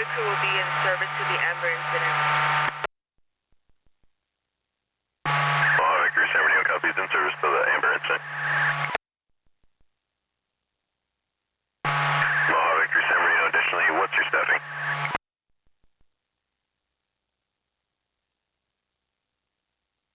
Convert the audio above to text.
private crew will be in service to the Amber incident. Victor San Bernardino copies in service to the Amber incident. Victor San Bernardino, additionally, what's your